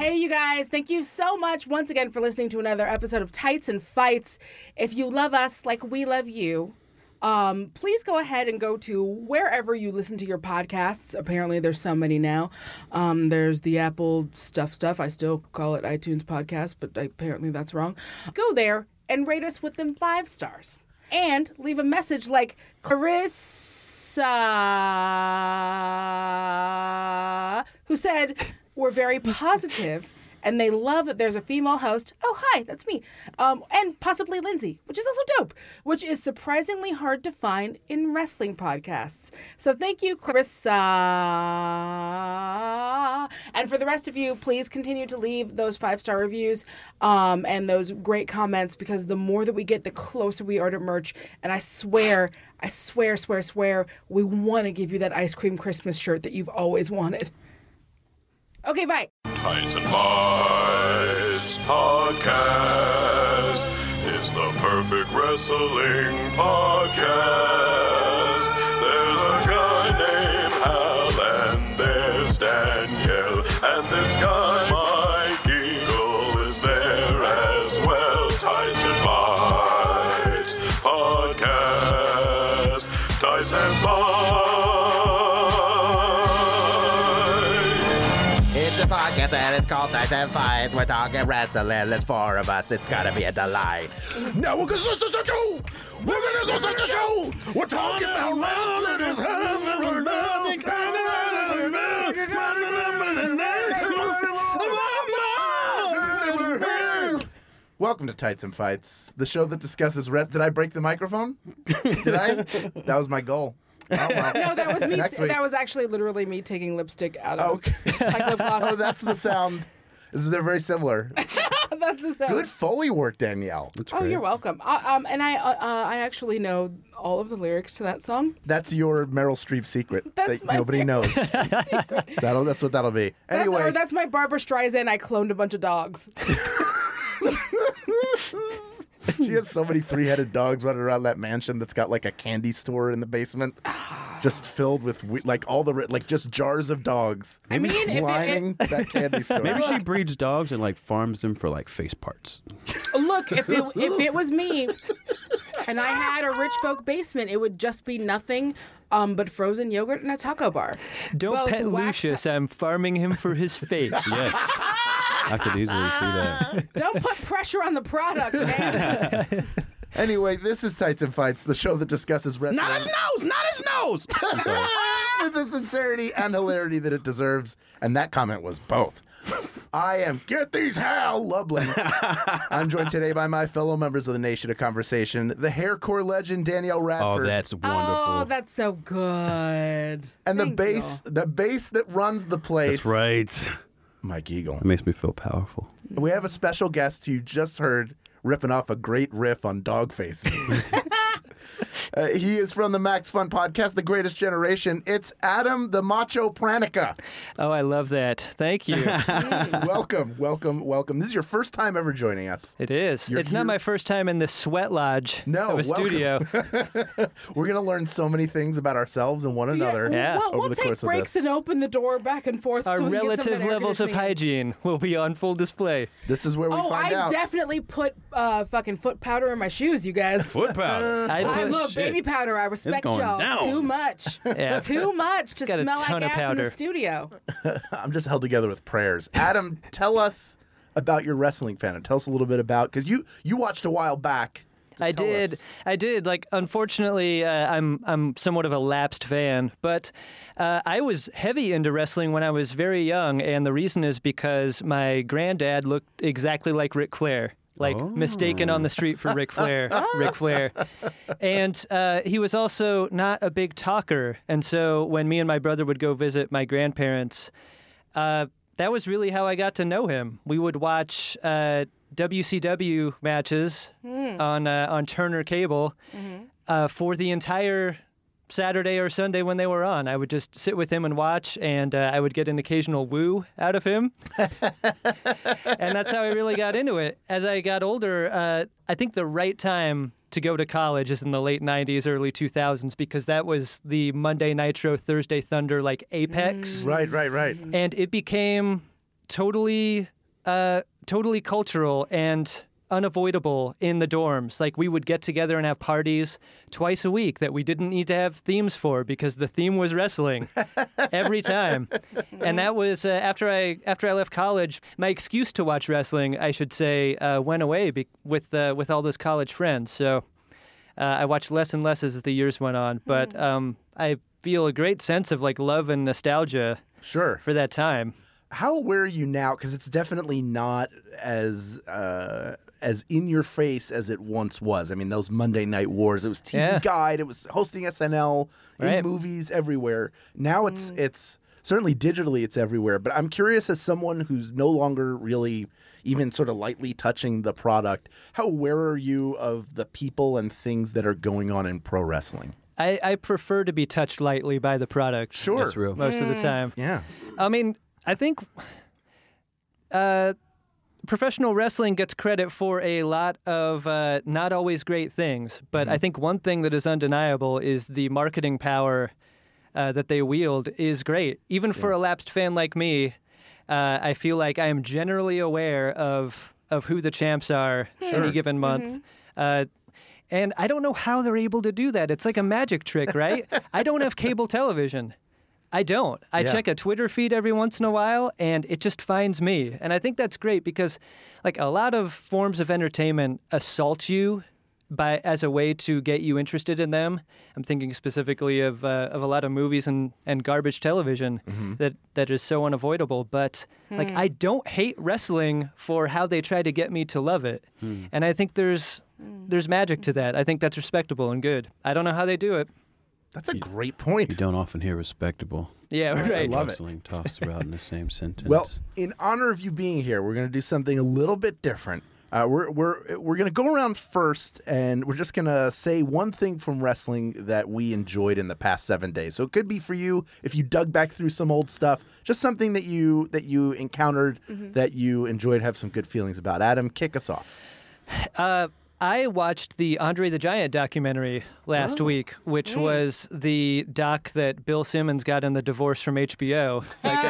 Hey, you guys, thank you so much once again for listening to another episode of Tights and Fights. If you love us like we love you, please go ahead and go to wherever you listen to your podcasts. Apparently, there's so many now. There's the Apple stuff. I still call it iTunes Podcast, but apparently that's wrong. Go there and rate us with them 5 stars. And leave a message like Carissa, who said, we're very positive, and they love that there's a female host. Oh, hi, that's me. And possibly Lindsay, which is also dope, which is surprisingly hard to find in wrestling podcasts. So thank you, Clarissa. And for the rest of you, please continue to leave those 5-star reviews and those great comments, because the more that we get, the closer we are to merch. And I swear, we want to give you that ice cream Christmas shirt that you've always wanted. Okay, bye. Tights and Fights Podcast is the perfect wrestling podcast. There's a guy named Hal and there's Danielle, and this guy Mike Eagle is there as well. Tights and Fights Podcast. Tights and Fights. It's a podcast and it's called Tights and Fights. We're talking wrestling. There's 4 of us. It's gotta be a delight. Now we're gonna listen to the show. We're gonna listen to the show. We're talking about wrestling. It's happening right now. Welcome to Tights and Fights, the show that discusses wrestling. Did I break the microphone? Did I? That was my goal. Oh, well. No, that was me. Next week. That was actually literally me taking lipstick out of like lip gloss. Oh, that's the sound. They're very similar. That's the sound. Good Foley work, Danielle. Oh, you're welcome. And I actually know all of the lyrics to that song. That's your Meryl Streep secret That's that my nobody knows. That's what that'll be. Anyway, That's my Barbara Streisand. I cloned a bunch of dogs. she has so many 3-headed dogs running around that mansion that's got like a candy store in the basement, just filled with like all the just jars of dogs. I mean, if lining that candy store. Maybe she breeds dogs and like farms them for like face parts. Look, if it was me and I had a rich folk basement, it would just be nothing but frozen yogurt and a taco bar. Don't Both pet waxed- Lucius. I'm farming him for his face. Yes. I could easily see that. Don't put pressure on the product, man. Anyway, this is Tights and Fights, the show that discusses wrestling. Not his nose! Not his nose! With the sincerity and hilarity that it deserves. And that comment was both. I am Get These Hal Lublin. I'm joined today by my fellow members of the Nation of Conversation, the haircore legend Danielle Radford. Oh, that's wonderful. Oh, that's so good. and the Thank bass that runs the place. That's right. Mike Eagle. It makes me feel powerful. We have a special guest who you just heard ripping off a great riff on dog faces. He is from the Max Fun podcast, The Greatest Generation. It's Adam the Macho Pranica. Oh, I love that. Thank you. Welcome. This is your first time ever joining us. It is. It's not my first time in the sweat lodge of a welcome. studio. We're going to learn so many things about ourselves and one another Yeah. over We'll the take course of breaks this. and open the door back and forth. Our so we can get some relative of that air levels of conditioning. hygiene will be on full display. This is where we Oh, find I out. definitely put fucking foot powder in my shoes, you guys. Foot powder. I love shit. baby powder. I respect going y'all down. too much. Yeah. Too much to Got a smell ton like of ass in the powder. studio. I'm just held together with prayers. Adam, tell us about your wrestling fandom. Tell us a little bit about, because you watched a while back. I did. Like, unfortunately, I'm somewhat of a lapsed fan, but I was heavy into wrestling when I was very young, and the reason is because my granddad looked exactly like Ric Flair. Like, mistaken on the street for Ric Flair. And he was also not a big talker. And so when me and my brother would go visit my grandparents, that was really how I got to know him. We would watch WCW matches on Turner Cable for the entire Saturday or Sunday when they were on. I would just sit with him and watch, and I would get an occasional woo out of him. And that's how I really got into it. As I got older, I think the right time to go to college is in the late 90s, early 2000s, because that was the Monday Nitro, Thursday Thunder, like, apex. Right. And it became totally totally cultural and unavoidable in the dorms. Like, we would get together and have parties twice a week that we didn't need to have themes for because the theme was wrestling every time. And that was after I left college. My excuse to watch wrestling, I should say, went away with all those college friends. So I watched less and less as the years went on. But I feel a great sense of like love and nostalgia for that time. How aware are you now? Because it's definitely not as in your face as it once was. I mean, those Monday Night Wars. It was TV Guide. It was hosting SNL in movies everywhere. Now it's certainly digitally it's everywhere. But I'm curious, as someone who's no longer really even sort of lightly touching the product, how aware are you of the people and things that are going on in pro wrestling? I prefer to be touched lightly by the product. Sure, That's real. Most of the time. Yeah. I mean, I think professional wrestling gets credit for a lot of not always great things, but I think one thing that is undeniable is the marketing power that they wield is great. Even for a lapsed fan like me, I feel like I am generally aware of who the champs are any given month. And I don't know how they're able to do that. It's like a magic trick, right? I don't have cable television. I don't. I check a Twitter feed every once in a while, and it just finds me. And I think that's great because, like, a lot of forms of entertainment assault you as a way to get you interested in them. I'm thinking specifically of a lot of movies and garbage television that is so unavoidable. But like, I don't hate wrestling for how they try to get me to love it. And I think there's magic to that. I think that's respectable and good. I don't know how they do it. That's a great point. You don't often hear respectable. Yeah, right. love it. Wrestling tossed around in the same sentence. Well, in honor of you being here, we're going to do something a little bit different. We're going to go around first, and we're just going to say one thing from wrestling that we enjoyed in the past 7 days. So it could be for you if you dug back through some old stuff, just something that you encountered that you enjoyed, have some good feelings about. Adam, kick us off. I watched the Andre the Giant documentary last week, which was the doc that Bill Simmons got in the divorce from HBO.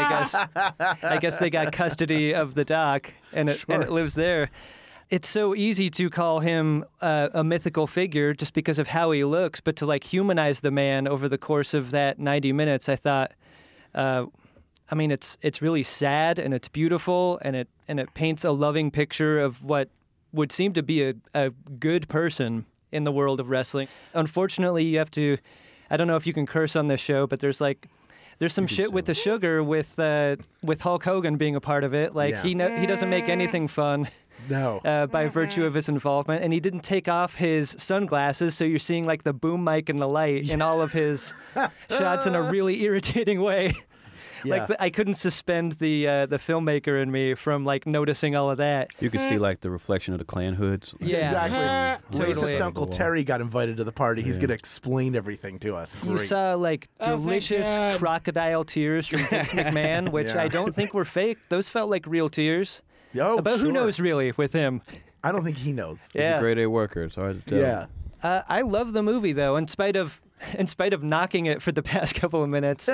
Like, I guess they got custody of the doc, and it lives there. It's so easy to call him a mythical figure just because of how he looks, but to like humanize the man over the course of that 90 minutes, I thought, I mean, it's really sad and it's beautiful, and it paints a loving picture of what would seem to be a good person in the world of wrestling. Unfortunately, you have to, I don't know if you can curse on this show, but there's some shit with the sugar with Hulk Hogan being a part of it. Like, he doesn't make anything fun. No. By virtue of his involvement. And he didn't take off his sunglasses, so you're seeing like the boom mic and the light in all of his shots in a really irritating way. Yeah. Like, I couldn't suspend the filmmaker in me from like noticing all of that. You could see like the reflection of the Klan hoods. Yeah. Exactly. Totally. Racist Uncle Terry got invited to the party. He's going to explain everything to us. You Great. saw like thank delicious God. crocodile tears from Vince McMahon, which I don't think were fake. Those felt like real tears. Oh, But who sure. knows really with him? I don't think he knows. He's a grade A worker. It's hard to tell. Yeah. I love the movie though, in spite of knocking it for the past couple of minutes.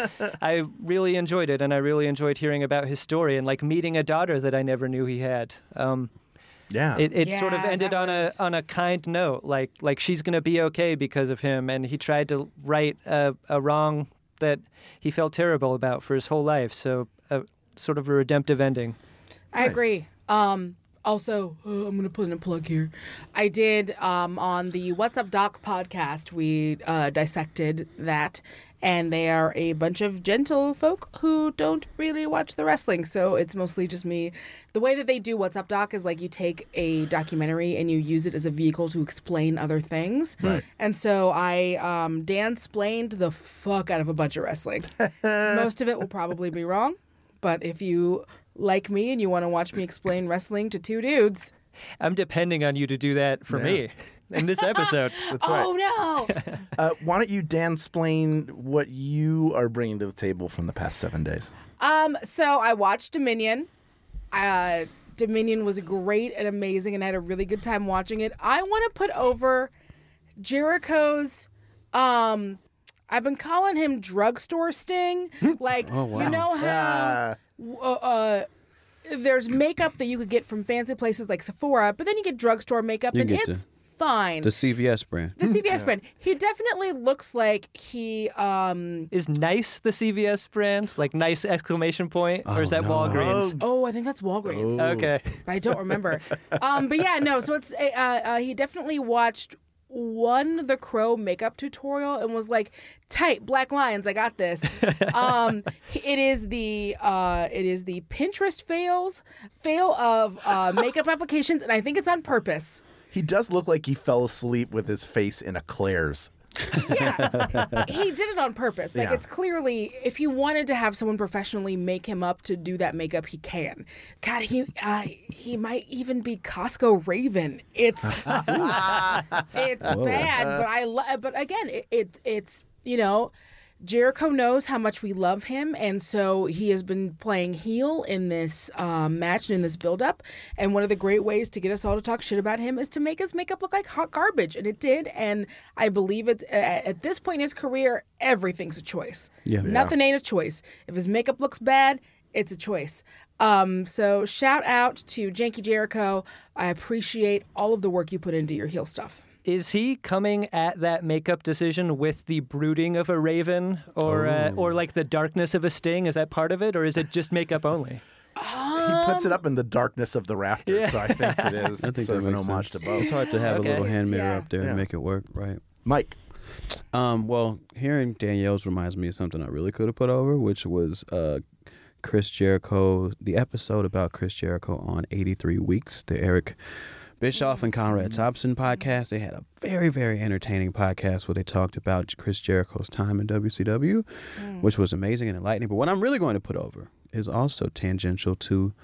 I really enjoyed it, and I really enjoyed hearing about his story and like meeting a daughter that I never knew he had. Yeah. It sort of Yeah, ended that on a kind note, like she's gonna be okay because of him, and he tried to right a wrong that he felt terrible about for his whole life. So sort of a redemptive ending. I agree. Also, I'm going to put in a plug here. I did on the What's Up Doc podcast, we dissected that, and they are a bunch of gentle folk who don't really watch the wrestling, so it's mostly just me. The way that they do What's Up Doc is like you take a documentary and you use it as a vehicle to explain other things. Right. And so I Dan-splained the fuck out of a bunch of wrestling. Most of it will probably be wrong, but if you like me and you want to watch me explain wrestling to two dudes. I'm depending on you to do that for me in this episode. That's right. Oh, no. Why don't you, Dan, explain what you are bringing to the table from the past 7 days? So I watched Dominion. Dominion was great and amazing, and I had a really good time watching it. I want to put over Jericho's, I've been calling him drugstore Sting. Like, you know how there's makeup that you could get from fancy places like Sephora, but then you get drugstore makeup, You and can get it's fine. The CVS brand. The CVS brand. He definitely looks like he. Is Nice the CVS brand? Like Nice exclamation point? Or is that Walgreens? Oh, I think that's Walgreens. Okay. I don't remember. But yeah, no. So it's he definitely watched The Crow makeup tutorial and was like, tight black lines. I got this. It is the Pinterest fail of makeup applications, and I think it's on purpose. He does look like he fell asleep with his face in a Claire's. Yeah, he did it on purpose. Like, Yeah. it's clearly, if he wanted to have someone professionally make him up to do that makeup, he can. God, he might even be Costco Raven. It's it's bad, but again, it's Jericho knows how much we love him, and so he has been playing heel in this match and in this build-up. And one of the great ways to get us all to talk shit about him is to make his makeup look like hot garbage, and it did. And I believe it's at this point in his career, everything's a choice. Yeah. Nothing ain't a choice. If his makeup looks bad, it's a choice. So shout out to Janky Jericho. I appreciate all of the work you put into your heel stuff. Is he coming at that makeup decision with the brooding of a raven or like the darkness of a sting? Is that part of it, or is it just makeup only? He puts it up in the darkness of the rafters, so I think it is I think sort of that an makes homage sense. to both. It's hard to have Okay. a little hand mirror Yeah. up there Yeah. and make it work, right? Mike. Well, hearing Danielle's reminds me of something I really could have put over, which was Chris Jericho, the episode about Chris Jericho on 83 Weeks, the Eric Bischoff and Conrad Thompson podcast. They had a very, very entertaining podcast where they talked about Chris Jericho's time in WCW, which was amazing and enlightening. But what I'm really going to put over is also tangential to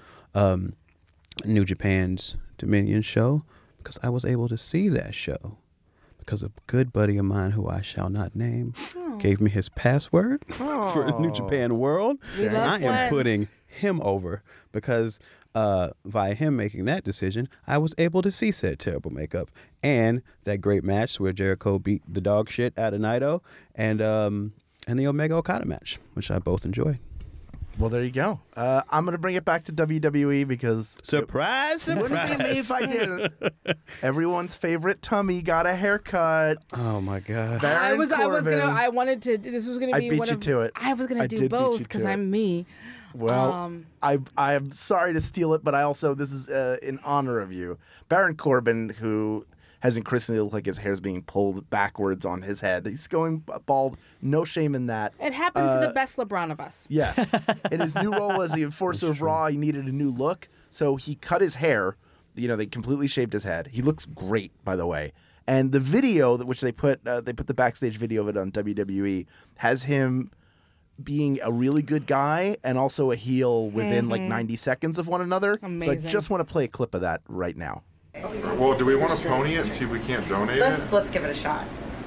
New Japan's Dominion show, because I was able to see that show because a good buddy of mine, who I shall not name, gave me his password for the New Japan World. We And love I am friends. putting him over because via him making that decision, I was able to see said terrible makeup and that great match where Jericho beat the dog shit out of Naito, and the Omega Okada match, which I both enjoyed. Well, there you go. I'm going to bring it back to WWE because Surprise, it wouldn't be me surprise. if I didn't. Everyone's favorite Tummy got a haircut. Oh my God. Baron Corbin. This was gonna I be beat one you of, to it. I was gonna I do did beat both you because to it. I'm me. Well, I'm sorry to steal it, but this is in honor of you. Baron Corbin, who has increasingly looked like his hair's being pulled backwards on his head. He's going bald. No shame in that. It happens to the best LeBron of us. Yes. In his new role as the enforcer of Raw, he needed a new look. So he cut his hair. They completely shaved his head. He looks great, by the way. And the video, which they put the backstage video of it on WWE, has him being a really good guy and also a heel within like 90 seconds of one another. Amazing. So I just want to play a clip of that right now. Well, do we want to pony it and see if we can't donate it? Let's give it a shot.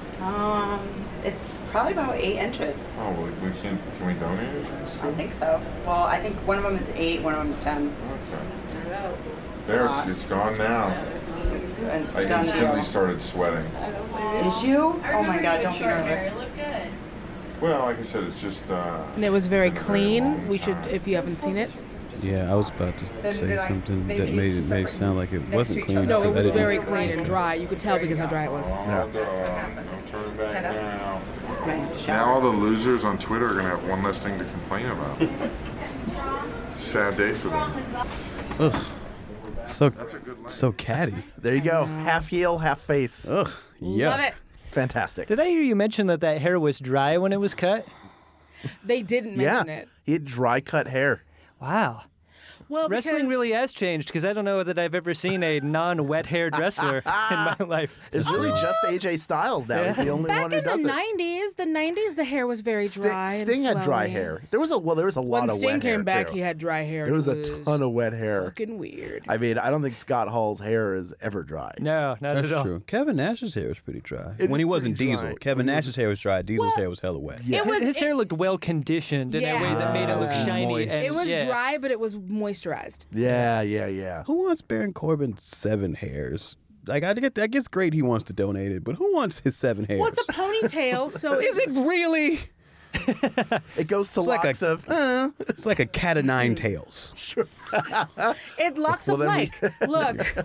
It's probably about 8 inches. Oh, well, we can't. Can we donate it? I think so. Well, I think one of them is 8, one of them is 10. Okay. There, it's gone now. It's I done instantly now. started sweating. Did you? Oh my God! Don't be nervous. Well, like I said, it's just. And it was very been a clean. long We should, time. if you haven't seen it. Yeah, I was about to say something that made it sound like it wasn't clean. No, it because I was didn't- very clean and dry. You could tell because how dry it was. Oh, no turning back now. Man, Now shower. all the losers on Twitter are going to have one less thing to complain about. It's a sad day for them. Ugh. So That's a good line. so catty. There you go. Half heel, half face. Ugh. Yeah. Love it. Fantastic. Did I hear you mention that hair was dry when it was cut? They didn't Yeah. mention it. He had dry cut hair. Wow. Well, Wrestling because- really has changed because I don't know that I've ever seen a non-wet hair dresser in my life. It's really just AJ Styles now. He's the only Back one who in the does it. 90s, the hair was very dry. Sting and had dry flowy. hair. There was a lot When of Sting wet hair came back, too. he had dry hair. There was and a it ton of wet hair. fucking weird. I mean, I don't think Scott Hall's hair is ever dry. No, not That's at all. true. Kevin Nash's hair was pretty dry. It When is he wasn't pretty Diesel. dry. Kevin Nash's hair was dry. Diesel's hair was hella wet. It was His hair looked well conditioned in a way that made it look Ah. shiny. Moist. And, It was yeah. dry, but it was moisturized. Yeah. Who wants Baron Corbin's 7 hairs? Like I guess great he wants to donate it, but who wants his 7 hairs? Well, it's a ponytail, so Is it really? It goes to It's like locks a- of. It's like a cat of nine tails. It locks of Well, then Mike. Look.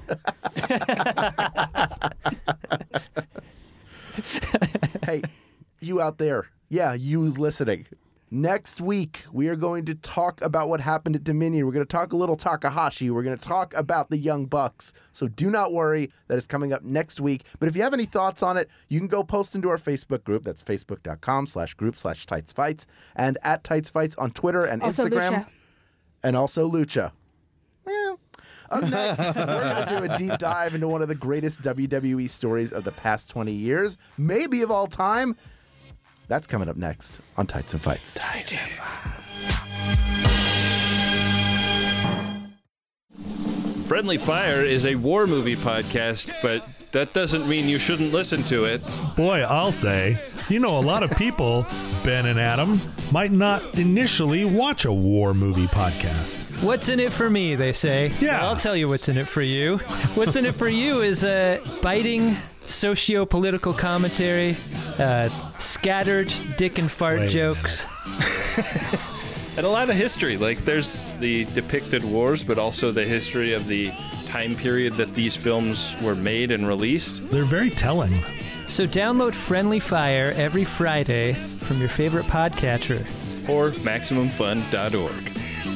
Hey, you out there. Yeah, you who's listening. Next week, we are going to talk about what happened at Dominion. We're going to talk a little Takahashi. We're going to talk about the Young Bucks. So do not worry. That is coming up next week. But if you have any thoughts on it, you can go post into our Facebook group. That's facebook.com/group/TightsFights and at TightsFights on Twitter and Also Instagram. Lucha. And also Lucha. Well, up next, we're going to do a deep dive into one of the greatest WWE stories of the past 20 years, maybe of all time. That's coming up next on Tights and Fights. Friendly Fire is a war movie podcast, but that doesn't mean you shouldn't listen to it. Boy, I'll say, a lot of people, Ben and Adam, might not initially watch a war movie podcast. What's in it for me, they say. Yeah. Well, I'll tell you what's in it for you. What's in it for you is biting socio-political commentary, scattered dick and fart Wait. jokes. And a lot of history. Like, there's the depicted wars, but also the history of the time period that these films were made and released. They're very telling. So download Friendly Fire every Friday from your favorite podcatcher. Or MaximumFun.org.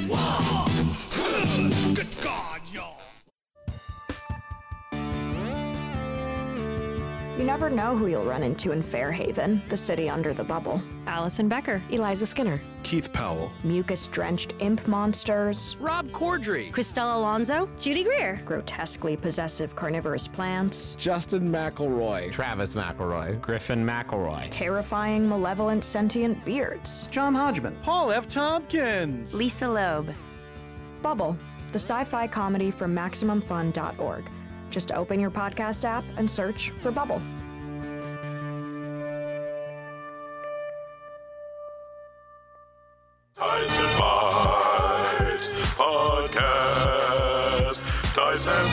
You never know who you'll run into in Fairhaven, the city under the bubble. Allison Becker, Eliza Skinner, Keith Powell, Mucus-drenched imp monsters, Rob Corddry, Christelle Alonso, Judy Greer, grotesquely possessive carnivorous plants, Justin McElroy, Travis McElroy, Griffin McElroy, terrifying malevolent sentient beards. John Hodgman, Paul F. Tompkins, Lisa Loeb. Bubble, the sci-fi comedy from MaximumFun.org. Just open your podcast app and search for Bubble. Tights and Fights Podcast. Tights and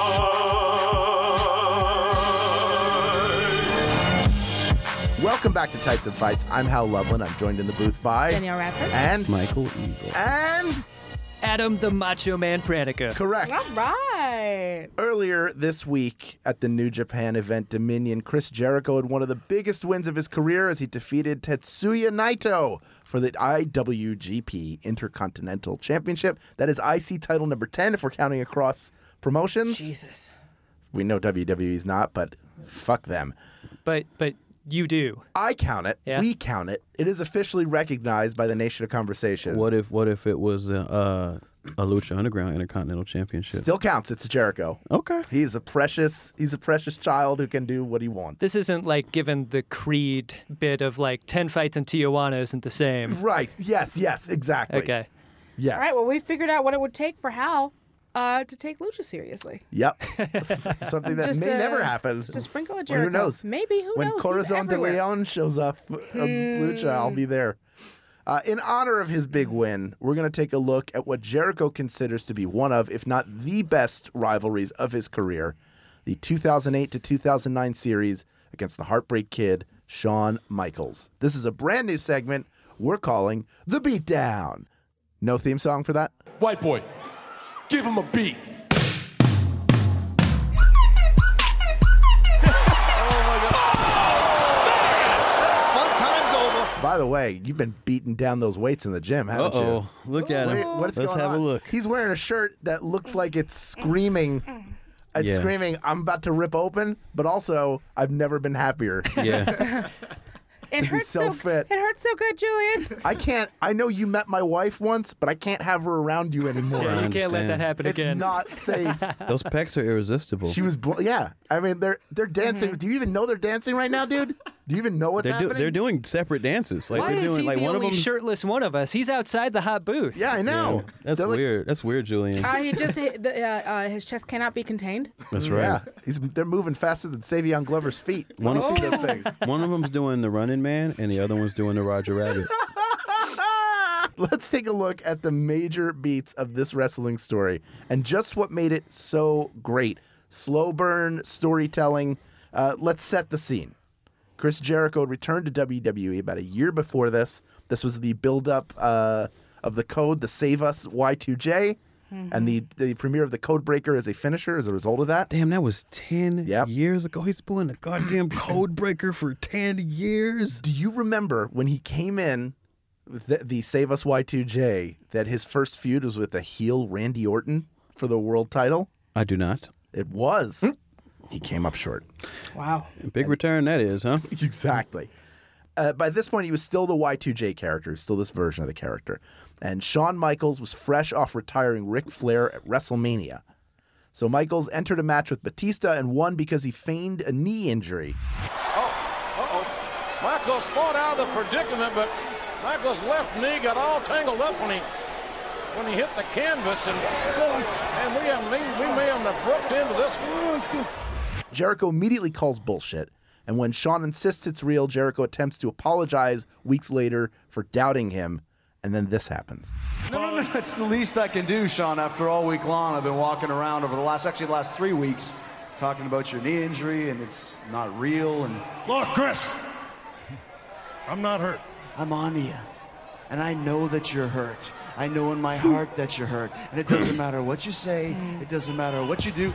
Fights. Welcome back to Tights and Fights. I'm Hal Loveland. I'm joined in the booth by Danielle Radford. and Michael Eagle. and Adam the Macho Man Pranica. correct. All right. Earlier this week at the New Japan event Dominion, Chris Jericho had one of the biggest wins of his career as he defeated Tetsuya Naito for the IWGP Intercontinental Championship. That is IC title number 10 if we're counting across promotions. Jesus. We know WWE's not, but fuck them. But you do. I count it. Yeah. We count it. It is officially recognized by the Nation of Conversation. What if it was a Lucha Underground Intercontinental Championship? Still counts. It's Jericho. Okay. He's a precious child who can do what he wants. This isn't like given the Creed bit of like 10 fights in Tijuana isn't the same. Right. Yes, exactly. Okay. Yes. All right, well, we figured out what it would take for Hal to take Lucha seriously. Yep. Something that Just may never happen. Just a sprinkle of Well, Jericho. who knows? Maybe, who When knows? He's Corazon de everywhere. Leon shows up on Lucha, I'll be there. In honor of his big win, we're going to take a look at what Jericho considers to be one of, if not the best rivalries of his career, the 2008 to 2009 series against the Heartbreak Kid, Shawn Michaels. This is a brand new segment we're calling The Beatdown. No theme song for that? White boy, give him a beat. By the way, you've been beating down those weights in the gym, haven't you? Look at him. Wait, what's Let's going have on? a look. He's wearing a shirt that looks like it's screaming. It's Yeah. screaming, I'm about to rip open, but also, I've never been happier. Yeah. It be hurts so fit. It hurts so good, Julian. I know you met my wife once, but I can't have her around you anymore. Yeah, you can't let that understand. happen It's again. not safe. Those pecs are irresistible. She was, yeah. I mean, they're dancing. Do you even know they're dancing right now, dude? Do you even know what's happening? They're doing separate dances. Like Why they're is doing he like the one of only them. shirtless one of us? He's outside the hot booth. Yeah, I know. That's They're like- weird. That's weird, Julian. He just his chest cannot be contained. That's right. Yeah, they're moving faster than Savion Glover's feet. When One- you see those things. One of them's doing the Running Man, and the other one's doing the Roger Rabbit. Let's take a look at the major beats of this wrestling story and just what made it so great. Slow burn storytelling. Let's set the scene. Chris Jericho returned to WWE about a year before this This was the build-up of the code, the Save Us Y2J, and the premiere of the Codebreaker as a finisher as a result of that. Damn, that was 10 years ago. He's pulling the goddamn Codebreaker for 10 years. Do you remember when he came in with the Save Us Y2J that his first feud was with the heel Randy Orton for the world title? I do not. It was. He came up short. Wow. Big return that is, huh? Exactly. By this point, he was still the Y2J character, still this version of the character. And Shawn Michaels was fresh off retiring Ric Flair at WrestleMania. So Michaels entered a match with Batista and won because he feigned a knee injury. Michaels fought out of the predicament, but Michaels' left knee got all tangled up when he hit the canvas, and we may have brooked into this one. Jericho immediately calls bullshit, and when Shawn insists it's real, Jericho attempts to apologize weeks later for doubting him, and then this happens. No, it's the least I can do, Shawn. After all week long, I've been walking around over the last 3 weeks talking about your knee injury, and it's not real. And look, Chris, I'm not hurt. I'm on to you, and I know that you're hurt. I know in my heart that you're hurt, and it doesn't matter what you say. It doesn't matter what you do.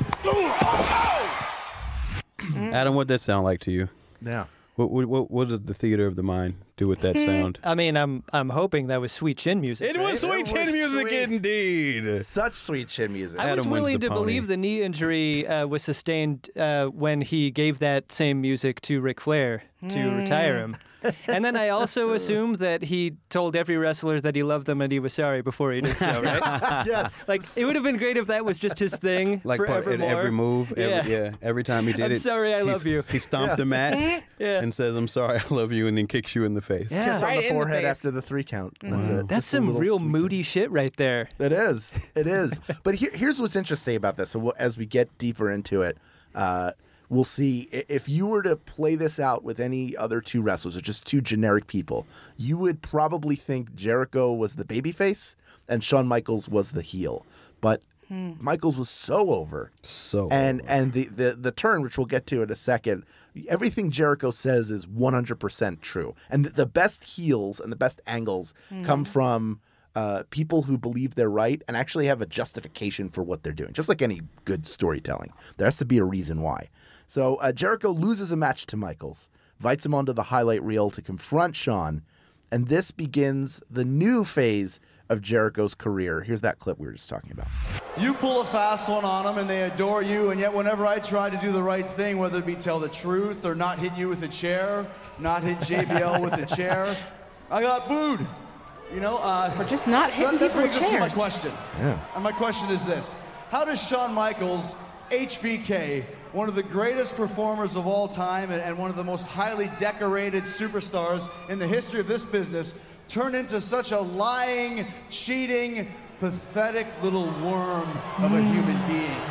Adam, what'd that sound like to you? Yeah. What does the theater of the mind do with that sound? I mean, I'm hoping that was sweet chin music. It was sweet chin music indeed. Such sweet chin music. I was willing to believe the knee injury was sustained when he gave that same music to Ric Flair to retire him. And then I also assumed that he told every wrestler that he loved them and he was sorry before he did so, right? Yes. Like, it would have been great if that was just his thing Like in every move, every time he did I'm it. sorry, I love you. He stomped the mat and says, "I'm sorry, I love you," and then kicks you in the face. Yeah. Kiss on the forehead after the 3 count. That's it. That's some real moody shit right there. It is. It is. But here's what's interesting about this. So as we get deeper into it, we'll see. If you were to play this out with any other 2 wrestlers or just 2 generic people, you would probably think Jericho was the babyface and Shawn Michaels was the heel. But Michaels was so over. And the turn, which we'll get to in a second, everything Jericho says is 100% true. And the best heels and the best angles come from people who believe they're right and actually have a justification for what they're doing. Just like any good storytelling. There has to be a reason why. So Jericho loses a match to Michaels, invites him onto the highlight reel to confront Shawn, and this begins the new phase of Jericho's career. Here's that clip we were just talking about. You pull a fast one on them, and they adore you, and yet whenever I try to do the right thing, whether it be tell the truth or not hit you with a chair, not hit JBL with a chair, I got booed. You know, for just not hitting that people with brings us to my chairs. question. Yeah. And my question is this: how does Shawn Michaels, HBK, one of the greatest performers of all time and one of the most highly decorated superstars in the history of this business, turn into such a lying, cheating, pathetic little worm of a human being?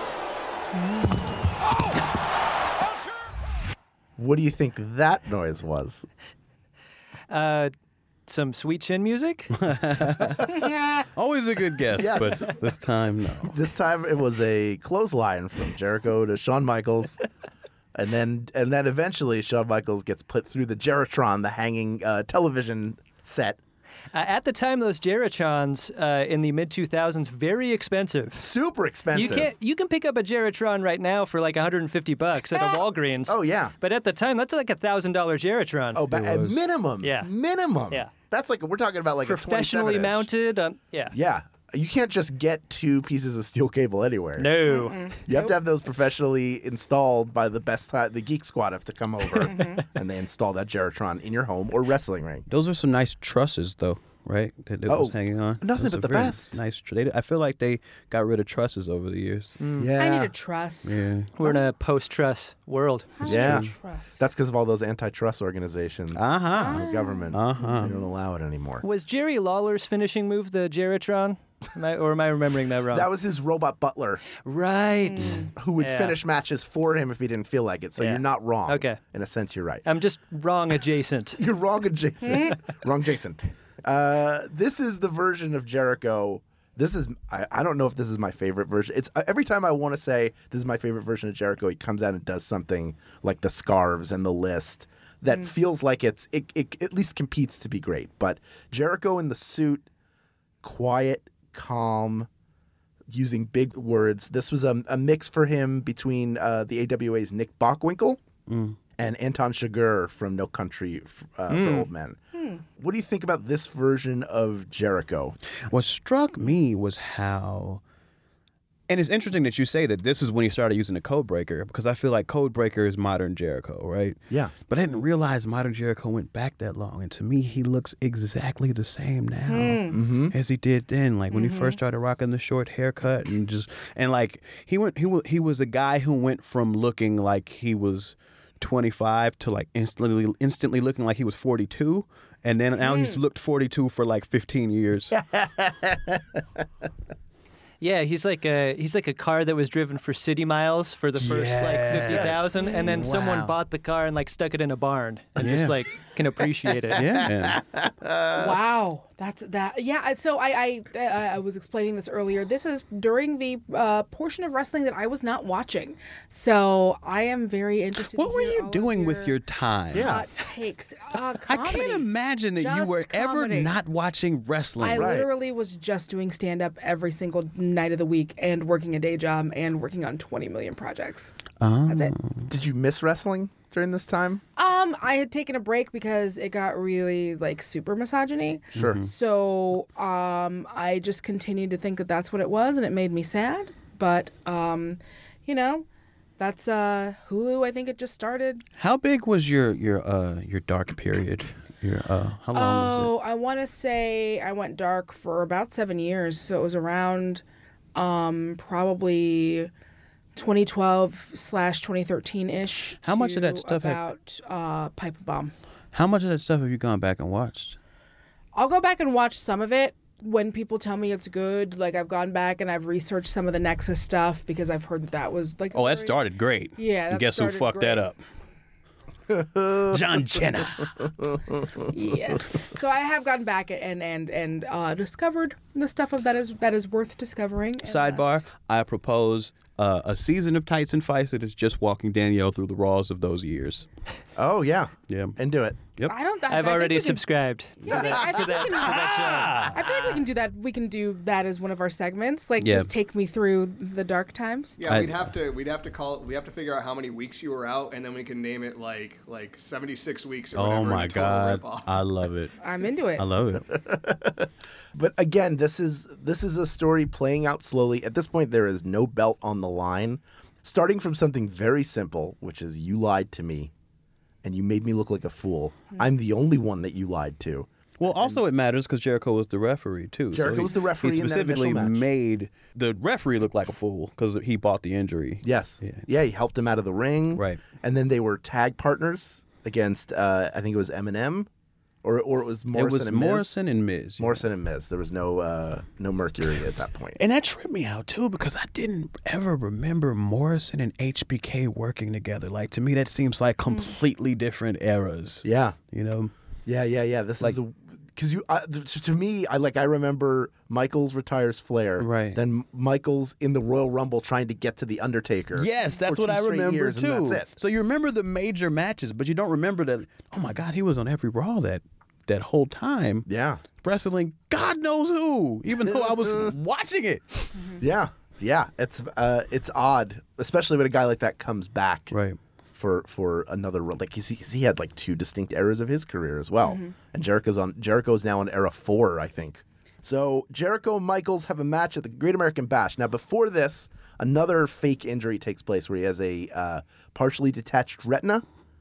What do you think that noise was? Some sweet chin music? Always a good guess, Yes. but this time, no. This time it was a clothesline from Jericho to Shawn Michaels. And then eventually Shawn Michaels gets put through the Geritron, the hanging television set. At the time, those Geritrons in the mid-2000s, very expensive. Super expensive. You can pick up a Geritron right now for like $150 at a Walgreens. Oh, yeah. But at the time, that's like $1,000 Geritron. Oh, at minimum. Yeah. Minimum. Yeah. That's like, we're talking about like professionally a 27-inch. mounted. Yeah. Yeah. You can't just get 2 pieces of steel cable anywhere. No. You have to have those professionally installed by the best time. The Geek Squad have to come over and they install that Geritron in your home or wrestling ring. Those are some nice trusses, though, right? That was hanging on. Nothing Those but are the very best. Nice. I feel like they got rid of trusses over the years. Yeah. I need a truss. Yeah. We're in a post-truss world. Yeah. Trust. That's because of all those antitrust organizations. Uh-huh. The government. Uh-huh. They don't allow it anymore. Was Jerry Lawler's finishing move the Geritron? Am I remembering that wrong? That was his robot butler right. who would Yeah. finish matches for him if he didn't feel like it. So Yeah. you're not wrong. Okay. In a sense, you're right. I'm just wrong adjacent. You're wrong adjacent. Wrong adjacent. This is the version of Jericho. This is I don't know if this is my favorite version. It's every time I want to say this is my favorite version of Jericho, he comes out and does something like the scarves and the list. that feels like it at least competes to be great. But Jericho in the suit, quiet, calm, using big words. This was a mix for him between the AWA's Nick Bockwinkel and Anton Chigurh from No Country for Old Men. What do you think about this version of Jericho? What struck me was how, and it's interesting that you say that this is when he started using the Codebreaker, because I feel like Codebreaker is modern Jericho, right? Yeah. But I didn't realize modern Jericho went back that long, and to me, he looks exactly the same now as he did then. Like when he first started rocking the short haircut, and like he was a guy who went from looking like he was 25 to like instantly looking like he was 42. And then now he's looked 42 for like 15 years. Yeah, he's like a car that was driven for city miles for the first like 50,000, and then someone bought the car and like stuck it in a barn and just like can appreciate it. Yeah. Wow, that's that. Yeah. So I was explaining this earlier. This is during the portion of wrestling that I was not watching, so I am very interested. What were you doing with your time? Takes. I can't imagine that you were ever not watching wrestling. I literally was just doing stand-up every single night of the week and working a day job and working on 20 million projects. That's it. Did you miss wrestling during this time? I had taken a break because it got really like super misogyny. Sure. So I just continued to think that that's what it was, and it made me sad. But you know, that's Hulu. I think it just started. How big was your dark period? How long was it? I want to say I went dark for about 7 years. So it was around probably 2012/2013-ish. How much of that stuff about Pipe Bomb? How much of that stuff have you gone back and watched? I'll go back and watch some of it when people tell me it's good. Like I've gone back and I've researched some of the Nexus stuff because I've heard that was like. That started great. Yeah. And guess who fucked that up? John Cena. Yeah. So I have gone back and discovered the stuff that is worth discovering. Sidebar: I propose a season of Tights and Fights that is just walking Danielle through the Raws of those years. Oh yeah, and do it. Yep. I've already subscribed to I that feel like we can do that. We can do that as one of our segments. Like just take me through the dark times. Yeah, we'd have to call it. We have to figure out how many weeks you were out, and then we can name it like 76 weeks or whatever. Oh my God, I love it. I'm into it. I love it. But again, this is a story playing out slowly. At this point, there is no belt on the line. Starting from something very simple, which is you lied to me, and you made me look like a fool. I'm the only one that you lied to. Well, also it matters because Jericho was the referee too. Jericho was the referee. He in that specifically initial match. made the referee look like a fool because he bought the injury. Yes. Yeah, he helped him out of the ring. Right. And then they were tag partners against I think it was Eminem, or it was Morrison and Miz. Morrison and Miz. Morrison and Miz. There was no Mercury at that point. And that tripped me out too because I didn't ever remember Morrison and HBK working together. Like to me, that seems like completely different eras. Yeah. You know. Yeah. This is because to me, I remember Michaels retires Flair. Right. Then Michaels in the Royal Rumble trying to get to the Undertaker. Yes, that's for what 2 I straight remember years, too. And that's it. So you remember the major matches, but you don't remember that. Oh my God, he was on every Raw that whole time. Yeah. Wrestling God knows who, even though I was watching it. Yeah. It's odd, especially when a guy like that comes back. Right. For another run, like he had like 2 distinct eras of his career as well, and Jericho's now on era 4, I think. So Jericho and Michaels have a match at the Great American Bash. Now before this, another fake injury takes place where he has a partially detached retina,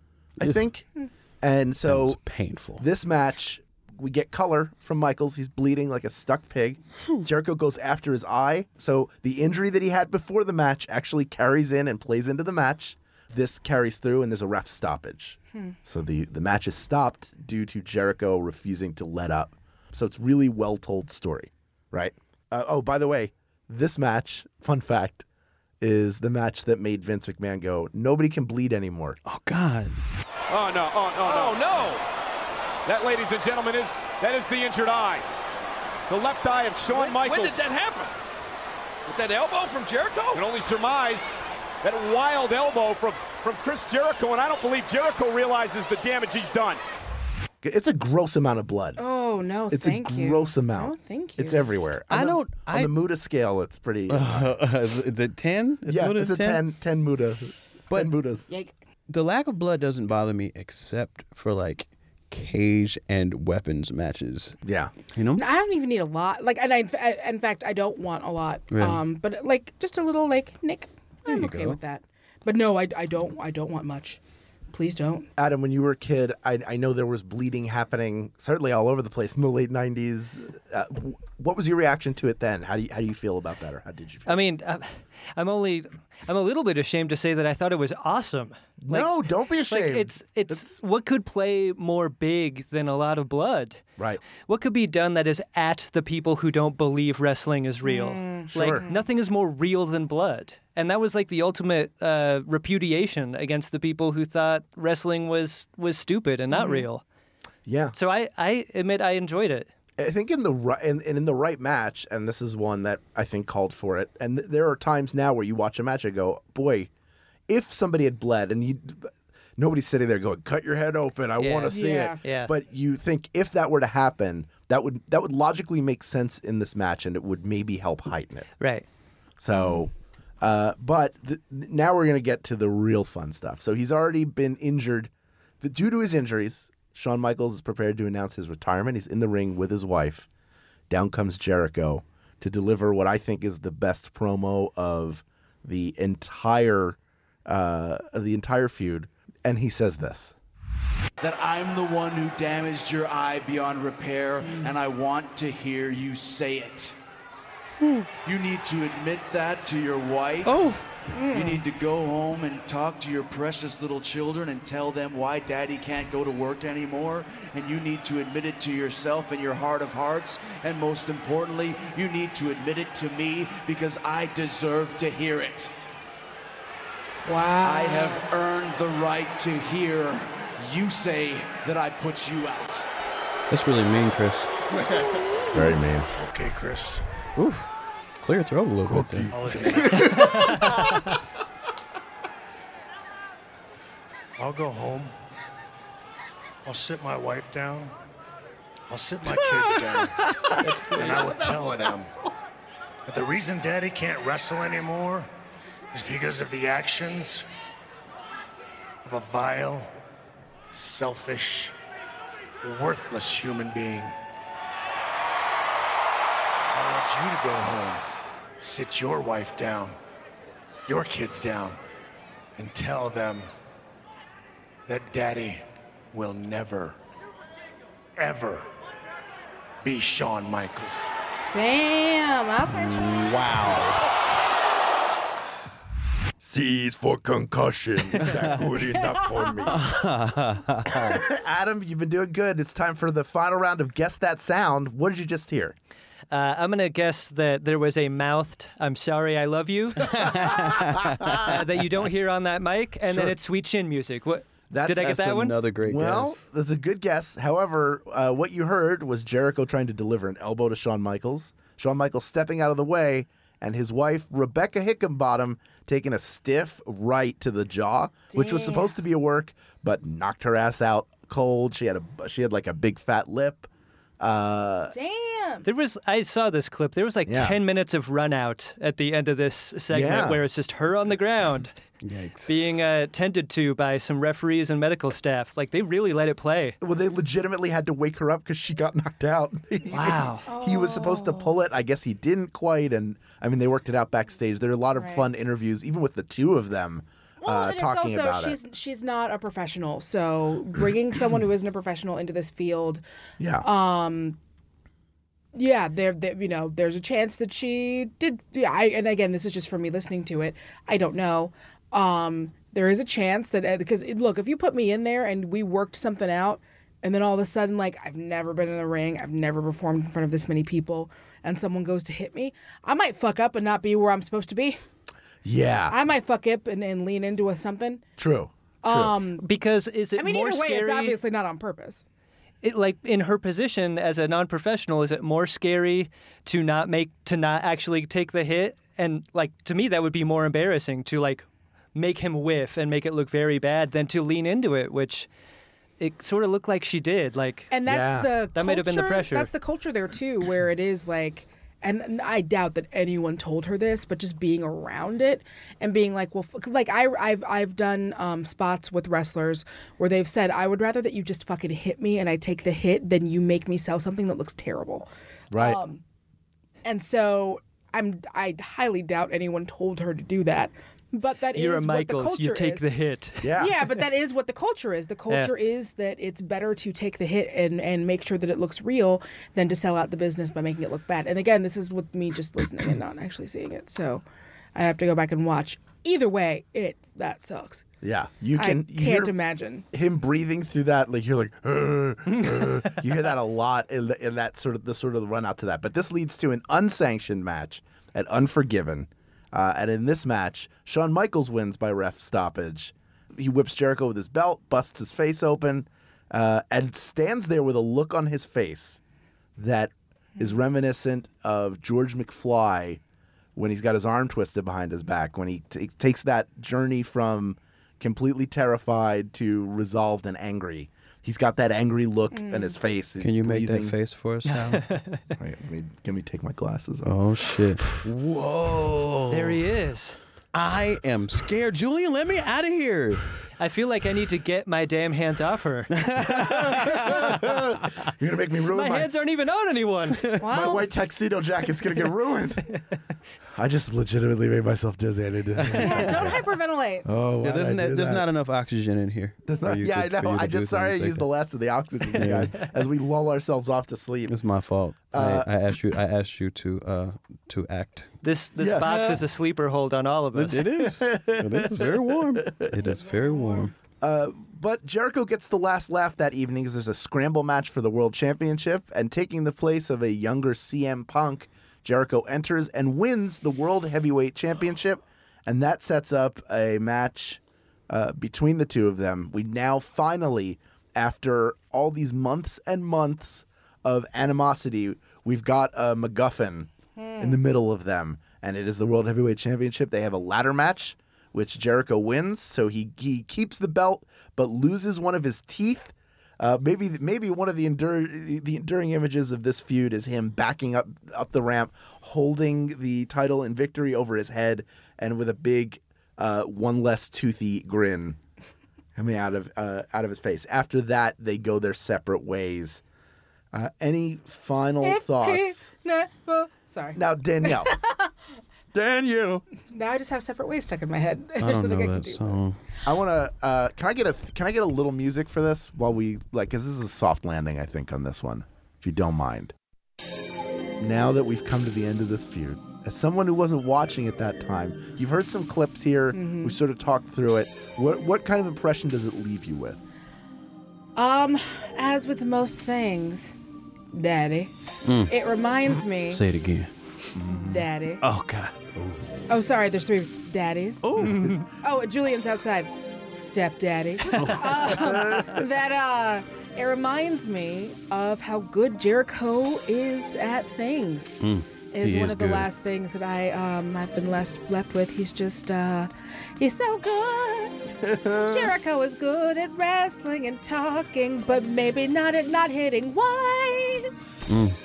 I think, and so Sounds painful. This match, we get color from Michaels. He's bleeding like a stuck pig. Jericho goes after his eye, so the injury that he had before the match actually carries in and plays into the match. This carries through, and there's a ref stoppage. So the match is stopped due to Jericho refusing to let up. So it's really well-told story, right? By the way, this match, fun fact, is the match that made Vince McMahon go, nobody can bleed anymore. Oh, God. Oh, no. Oh, no. That, ladies and gentlemen, that is the injured eye. The left eye of Shawn Michaels. When did that happen? With that elbow from Jericho? We can only surmise That wild elbow from Chris Jericho, and I don't believe Jericho realizes the damage he's done. It's a gross amount of blood. Oh, no, It's thank you. a gross amount. No, thank you. It's everywhere. On the Muda scale, it's pretty. Is it 10? Yeah, it's a 10 Muda. But 10 Mudas. The lack of blood doesn't bother me except for like cage and weapons matches. Yeah. You know? I don't even need a lot. Like, and in fact, I don't want a lot. Really? But like just a little like Nick. I'm you okay go. with that. But no, I don't want much. Please don't. Adam, when you were a kid, I know there was bleeding happening certainly all over the place in the late 90s. What was your reaction to it then? How do you feel about that, or how did you feel? I mean, I'm a little bit ashamed to say that I thought it was awesome. No, don't be ashamed. Like it's what could play more big than a lot of blood? Right. What could be done that is at the people who don't believe wrestling is real? Sure. Like nothing is more real than blood. And that was like the ultimate repudiation against the people who thought wrestling was stupid and not real. Yeah. So I admit I enjoyed it. I think in the right match, and this is one that I think called for it. And there are times now where you watch a match and go, boy, if somebody had bled, and nobody's sitting there going, cut your head open, I want to see it. Yeah. But you think if that were to happen, that would logically make sense in this match, and it would maybe help heighten it. Right. So, but now we're going to get to the real fun stuff. So he's already been injured. Due to his injuries, Shawn Michaels is prepared to announce his retirement. He's in the ring with his wife. Down comes Jericho to deliver what I think is the best promo of the entire feud. And he says this. That I'm the one who damaged your eye beyond repair, and I want to hear you say it. You need to admit that to your wife. You need to go home and talk to your precious little children and tell them why daddy can't go to work anymore. And you need to admit it to yourself in your heart of hearts. And most importantly, you need to admit it to me because I deserve to hear it. Wow. I have earned the right to hear you say that I put you out. That's really mean, Chris. Very mean. Okay, Chris. Oof. Clear your throat a little bit there. I'll go home. I'll sit my wife down. I'll sit my kids down. And I will tell them that the reason Daddy can't wrestle anymore is because of the actions of a vile, selfish, worthless human being. I want you to go home, sit your wife down, your kids down, and tell them that Daddy will never, ever be Shawn Michaels. Damn. Okay. Wow. C's for concussion. That good enough for me. Adam, you've been doing good. It's time for the final round of Guess That Sound. What did you just hear? I'm going to guess that there was a mouthed, I'm sorry, I love you, that you don't hear on that mic, and then it's Sweet Chin music. What? Did I get that one? Another great Well, guess. that's a good guess. However, what you heard was Jericho trying to deliver an elbow to Shawn Michaels. Shawn Michaels stepping out of the way, and his wife, Rebecca Hickenbottom, taking a stiff right to the jaw, which was supposed to be a work, but knocked her ass out cold. She had like a big fat lip. Damn. I saw this clip. There was like 10 minutes of run out at the end of this segment where it's just her on the ground. Yikes. Being tended to by some referees and medical staff. Like, they really let it play. Well, they legitimately had to wake her up because she got knocked out. Wow. He was supposed to pull it. I guess he didn't quite. And, I mean, they worked it out backstage. There are a lot of fun interviews, even with the two of them. And talking it's also, about it. she's not a professional, so bringing someone who isn't a professional into this field, there's a chance that she did. Yeah, and again, this is just from me listening to it. I don't know. There is a chance that because look, if you put me in there and we worked something out, and then all of a sudden, like, I've never been in the ring, I've never performed in front of this many people, and someone goes to hit me, I might fuck up and not be where I'm supposed to be. Yeah. I might fuck up and lean into something. True. Because is it more either way, scary? it's obviously not on purpose. Like, in her position as a non-professional, is it more scary to not actually take the hit? And, like, to me, that would be more embarrassing to, like, make him whiff and make it look very bad than to lean into it, which it sort of looked like she did. Like, And that's the that might have been the culture- pressure. That's the culture there too, where it is like, and I doubt that anyone told her this, but just being around it and being like, well, like I've done spots with wrestlers where they've said, I would rather that you just fucking hit me and I take the hit than you make me sell something that looks terrible. Right. And so I highly doubt anyone told her to do that. But that You're a is what the Michaels. culture You take is. the hit. Yeah, but that is what the culture is. The culture is that it's better to take the hit and make sure that it looks real than to sell out the business by making it look bad. And again, this is with me just listening and not actually seeing it. So I have to go back and watch. Either way, that sucks. Yeah, you can. I can't imagine him breathing through that. Like you're like, you hear that a lot in that sort of the run out to that. But this leads to an unsanctioned match at Unforgiven. And in this match, Shawn Michaels wins by ref stoppage. He whips Jericho with his belt, busts his face open, and stands there with a look on his face that is reminiscent of George McFly when he's got his arm twisted behind his back, when he takes that journey from completely terrified to resolved and angry. He's got that angry look in his face. Can you make that face for us, Sal? Wait, let me take my glasses off. Oh, shit. Whoa. There he is. I am scared. Julian, let me out of here. I feel like I need to get my damn hands off her. You're going to make me ruin My hands aren't even on anyone. My white tuxedo jacket's going to get ruined. I just legitimately made myself dizzy. I need to. Don't hyperventilate. Oh, Yeah, there's not enough oxygen in here. Yeah, I know. I just sorry I used the last of the oxygen, you guys, as we lull ourselves off to sleep. It's my fault. I asked you to act. This box is a sleeper hold on all of us. It is. It is very warm. It is very warm. But Jericho gets the last laugh that evening as there's a scramble match for the World Championship, and taking the place of a younger CM Punk, Jericho enters and wins the World Heavyweight Championship, and that sets up a match between the two of them. We now finally, after all these months and months of animosity, we've got a MacGuffin in the middle of them, and it is the World Heavyweight Championship. They have a ladder match, which Jericho wins, so he keeps the belt but loses one of his teeth. Maybe one of the enduring images of this feud is him backing up the ramp, holding the title in victory over his head, and with a big one less toothy grin coming out of his face. After that, they go their separate ways. Any final thoughts? Sorry. Now, Danielle. Danielle. Now I just have separate ways stuck in my head. I don't know think that song. I want to. Can I get a little music for this while we because this is a soft landing, I think, on this one, if you don't mind. Now that we've come to the end of this feud, as someone who wasn't watching at that time, you've heard some clips here. We sort of talked through it. What kind of impression does it leave you with? As with most things, Daddy, it reminds me. Say it again. Daddy. Oh, God. Oh, sorry. There's 3 daddies. Oh. Oh, Julian's outside. Stepdaddy. It reminds me of how good Jericho is at things. Is He one is of the good. last things that I've been left with. He's just he's so good. Jericho is good at wrestling and talking, but maybe not at not hitting wives.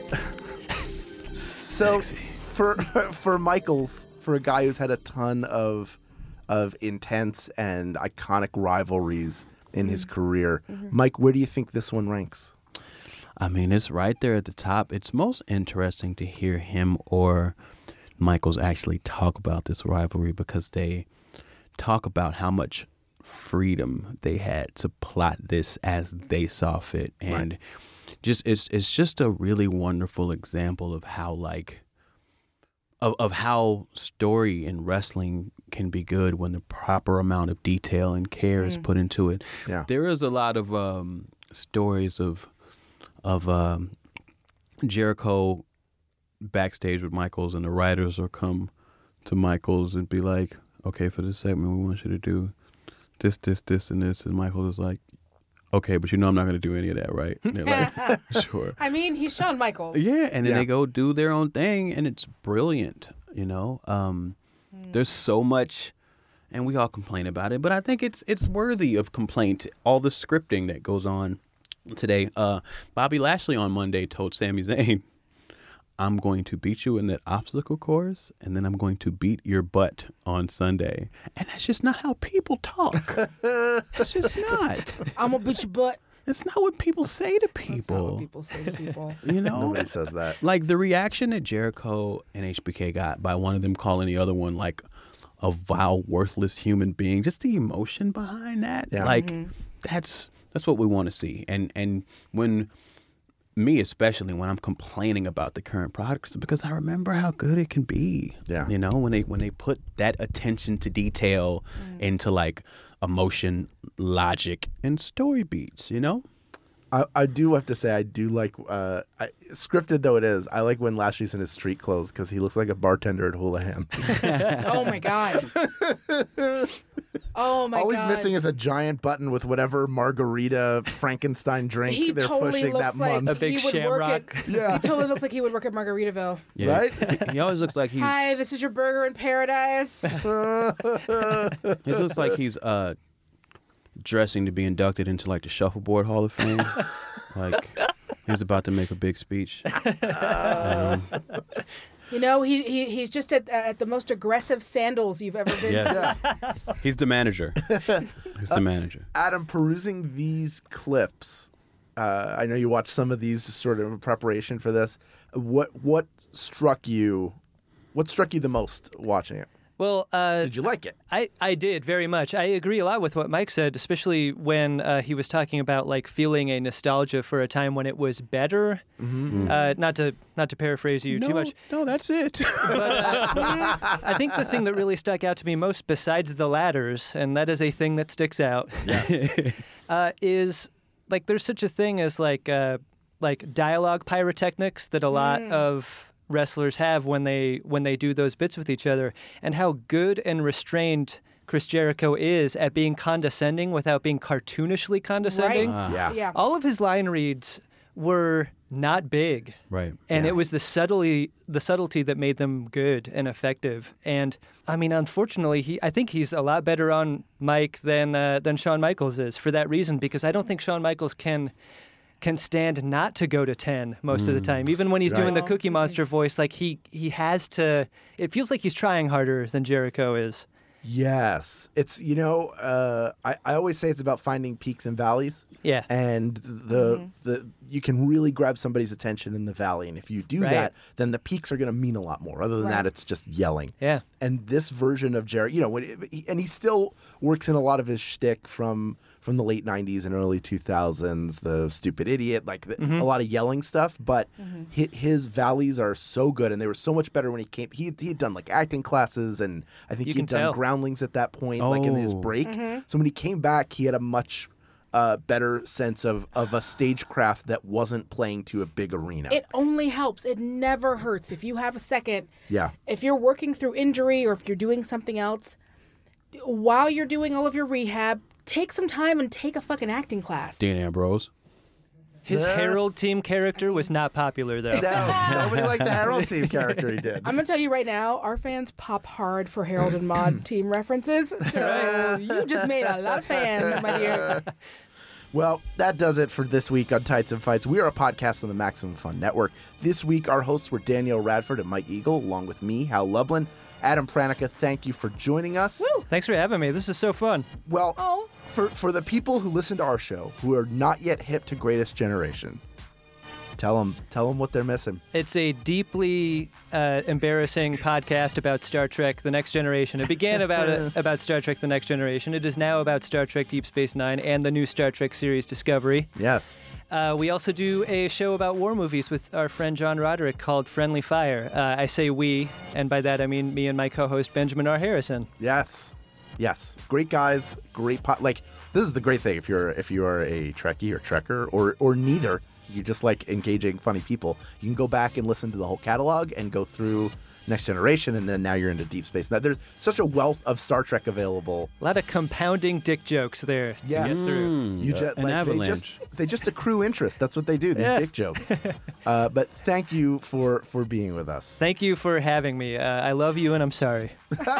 So for Michaels, for a guy who's had a ton of intense and iconic rivalries in his career, Mike, where do you think this one ranks? I mean, it's right there at the top. It's most interesting to hear him or Michaels actually talk about this rivalry because they talk about how much freedom they had to plot this as they saw fit. And it's just a really wonderful example of how of how story in wrestling can be good when the proper amount of detail and care is put into it. Yeah. There is a lot of stories of Jericho backstage with Michaels, and the writers will come to Michaels and be like, okay, for this segment we want you to do this, and this, and Michaels is like, okay, but you know I'm not going to do any of that, right? And they're like, sure. I mean, he's Shawn Michaels. Yeah, and then they go do their own thing, and it's brilliant, you know? There's so much and we all complain about it. But I think it's worthy of complaint. All the scripting that goes on today. Bobby Lashley on Monday told Sami Zayn, I'm going to beat you in that obstacle course, and then I'm going to beat your butt on Sunday. And that's just not how people talk. It's just not. I'm going to beat your butt. It's not what people say to people. That's not what people say to people. You know? Nobody says that. Like the reaction that Jericho and HBK got by one of them calling the other one like a vile, worthless human being, just the emotion behind that. Yeah. Like that's what we want to see. And when me especially when I'm complaining about the current products, because I remember how good it can be. Yeah. You know, when they put that attention to detail into like emotion, logic, and story beats, you know? I do have to say, I do like, scripted though it is, I like when Lashley's in his street clothes because he looks like a bartender at Houlihan. Oh, my God. Oh, my God. All he's missing is a giant button with whatever margarita Frankenstein drink they're totally pushing looks that like month. A big he would shamrock. Yeah. He totally looks like he would work at Margaritaville. Yeah. Right? He always looks like he's... Hi, this is your burger in paradise. He looks like he's dressing to be inducted into like the Shuffleboard Hall of Fame. Like he's about to make a big speech. You know, he's just at the most aggressive sandals you've ever been. Yes. He's the manager. He's the manager. Adam, perusing these clips, I know you watched some of these just sort of in preparation for this. What struck you? What struck you the most watching it? Well, did you like it? I did very much. I agree a lot with what Mike said, especially when he was talking about like feeling a nostalgia for a time when it was better. Mm-hmm. Not to paraphrase you too much. No, that's it. But I think the thing that really stuck out to me most, besides the ladders, and that is a thing that sticks out, is like there's such a thing as like dialogue pyrotechnics that a lot of wrestlers have when they do those bits with each other, and how good and restrained Chris Jericho is at being condescending without being cartoonishly condescending. Right. Yeah. All of his line reads were not big. Right. And it was the subtlety that made them good and effective. And I mean, unfortunately, I think he's a lot better on mic than Shawn Michaels is for that reason, because I don't think Shawn Michaels can stand not to go to 10 most of the time. Even when he's doing the Cookie Monster voice, like he has to, it feels like he's trying harder than Jericho is. Yes. It's, I always say it's about finding peaks and valleys. Yeah. And the you can really grab somebody's attention in the valley. And if you do that, then the peaks are going to mean a lot more. Other than that, it's just yelling. Yeah. And this version of Jericho, and he still works in a lot of his shtick from the late 90s and early 2000s, the stupid idiot, like a lot of yelling stuff. But his valleys are so good, and they were so much better when he came. He'd done like acting classes, and I think he'd done Groundlings at that point, like in his break. So when he came back, he had a much better sense of a stagecraft that wasn't playing to a big arena. It only helps. It never hurts. If you have a second, Yeah. if you're working through injury or if you're doing something else, while you're doing all of your rehab, take some time and take a fucking acting class. Dean Ambrose. His Herald Team character was not popular, though. No, nobody liked the Herald Team character he did. I'm going to tell you right now, our fans pop hard for Herald and Maude Team references, so you just made a lot of fans, my dear. Well, that does it for this week on Tights and Fights. We are a podcast on the Maximum Fun Network. This week, our hosts were Danielle Radford and Mike Eagle, along with me, Hal Lublin. Adam Pranica, thank you for joining us. Woo! Thanks for having me. This is so fun. Well, for the people who listen to our show who are not yet hip to Greatest Generation, tell them what they're missing. It's a deeply embarrassing podcast about Star Trek: The Next Generation. It began about Star Trek: The Next Generation. It is now about Star Trek: Deep Space Nine and the new Star Trek series Discovery. Yes. We also do a show about war movies with our friend John Roderick called Friendly Fire. I say we, and by that I mean me and my co-host Benjamin R. Harrison. Yes. Great guys, great like this is the great thing if you're a Trekkie or Trekker or neither. You just like engaging funny people. You can go back and listen to the whole catalog and go through Next Generation, and then now you're into Deep Space. Now there's such a wealth of Star Trek available. A lot of compounding dick jokes there to get through. You just, an avalanche. They just accrue interest. That's what they do, these dick jokes. But thank you for being with us. Thank you for having me. I love you and I'm sorry.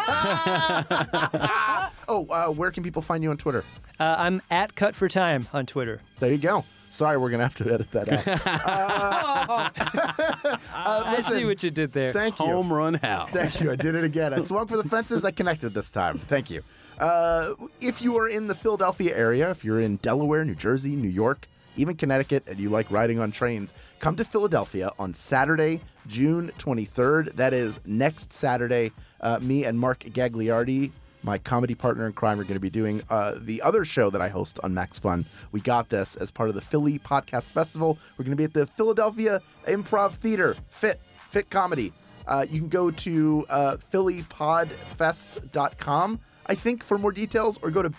Where can people find you on Twitter? I'm at Cut for Time on Twitter. There you go. Sorry, we're going to have to edit that out. I see what you did there. Thank you. Home run Hal. Thank you. I did it again. I swung for the fences. I connected this time. Thank you. If you are in the Philadelphia area, if you're in Delaware, New Jersey, New York, even Connecticut, and you like riding on trains, come to Philadelphia on Saturday, June 23rd. That is next Saturday. Me and Mark Gagliardi, my comedy partner in crime, are going to be doing the other show that I host on Max Fun. We Got This as part of the Philly Podcast Festival. We're going to be at the Philadelphia Improv Theater, Fit Comedy. You can go to phillypodfest.com, I think, for more details, or go to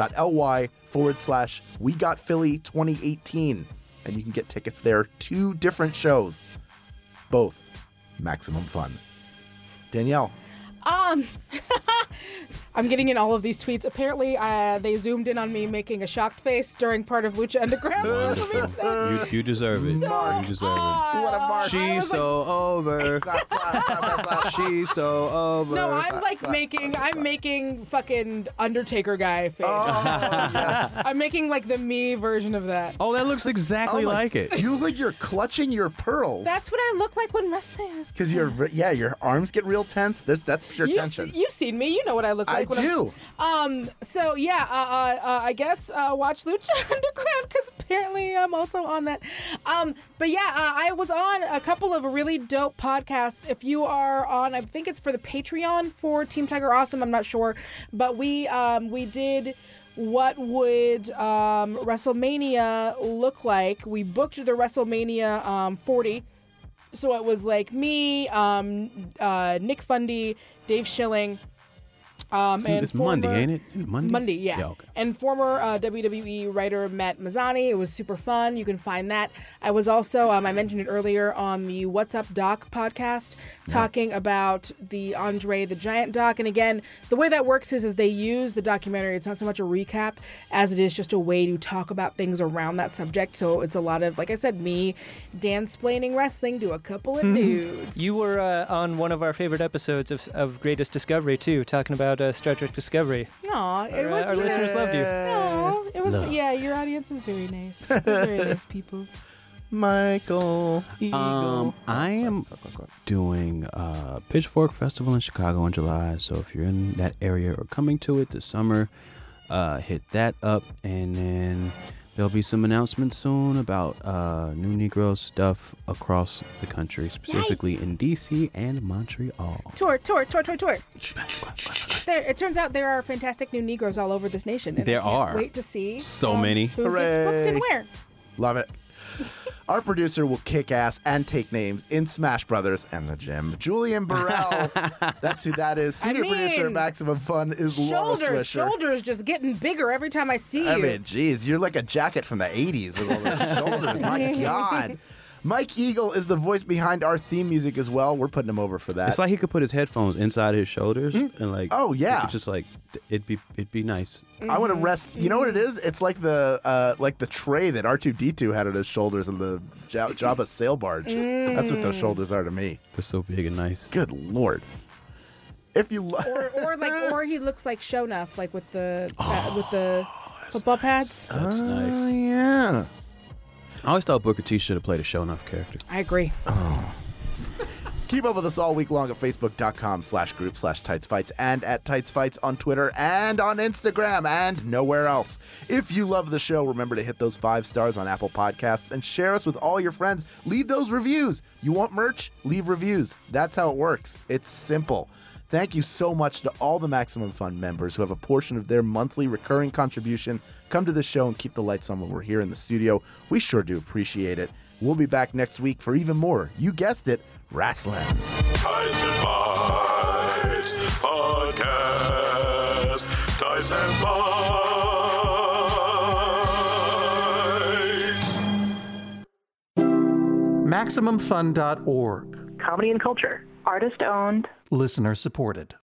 bit.ly/WeGotPhilly2018, and you can get tickets there. 2 different shows, both maximum fun. Danielle. I'm getting in all of these tweets. Apparently, they zoomed in on me making a shocked face during part of Lucha Underground. You deserve it. You deserve it. What a mark. She's so over. She's so over. No, I'm making fucking Undertaker guy face. Oh, yes. I'm making like the me version of that. Oh, that looks exactly like it. You look like you're clutching your pearls. That's what I look like when wrestling. Because your arms get real tense. That's pure tension. You've seen me. You know what I look like. I do. I guess watch Lucha Underground because apparently I'm also on that. I was on a couple of really dope podcasts. If you are on, I think it's for the Patreon for Team Tiger Awesome. I'm not sure, but we did what would WrestleMania look like. We booked the WrestleMania 40. So it was like me, Nick Fundy, Dave Schilling, and it's Monday, ain't it? Monday, yeah. Okay. And former WWE writer Matt Mazzani. It was super fun. You can find that. I was also, I mentioned it earlier on the What's Up Doc podcast, talking about the Andre the Giant doc. And again, the way that works is they use the documentary. It's not so much a recap as it is just a way to talk about things around that subject. So it's a lot of, like I said, me Dan-splaining wrestling to a couple of dudes. You were on one of our favorite episodes of Greatest Discovery, too, talking about Star Trek Discovery. Aw, it was... Our listeners loved you. No, it was... Yeah, your audience is very nice. Very nice people. Michael Eagle. I am doing Pitchfork Festival in Chicago in July, so if you're in that area or coming to it this summer, hit that up, and then there'll be some announcements soon about New Negro stuff across the country, specifically in D.C. and Montreal. Tour. There, it turns out there are fantastic new Negroes all over this nation. And There I can't are. Wait to see So many. who gets booked and where. Love it. Our producer will kick ass and take names in Smash Brothers and the Gym. Julian Burrell, that's who that is. Senior producer at Maximum Fun is Laura Swisher. Shoulders just getting bigger every time I see you. I mean, geez, you're like a jacket from the 80s with all those shoulders. My God. Mike Eagle is the voice behind our theme music as well. We're putting him over for that. It's like he could put his headphones inside his shoulders and like. Oh yeah, it's just like it'd be nice. I want to rest. You know what it is? It's like the tray that R2D2 had on his shoulders in the Jabba sail barge. That's what those shoulders are to me. They're so big and nice. Good Lord. If you or he looks like Shonuff, like with the football pads. That's nice. Yeah. I always thought Booker T should have played a Shonuff character. I agree. Oh. Keep up with us all week long at facebook.com/group/TightsFights and at TightsFights on Twitter and on Instagram and nowhere else. If you love the show, remember to hit those 5 stars on Apple Podcasts and share us with all your friends. Leave those reviews. You want merch? Leave reviews. That's how it works. It's simple. Thank you so much to all the Maximum Fun members who have a portion of their monthly recurring contribution come to the show and keep the lights on when we're here in the studio. We sure do appreciate it. We'll be back next week for even more, you guessed it, wrestling. Tights and Fights Podcast. Tights and Fights. MaximumFun.org. Comedy and culture Artist owned. Listener supported.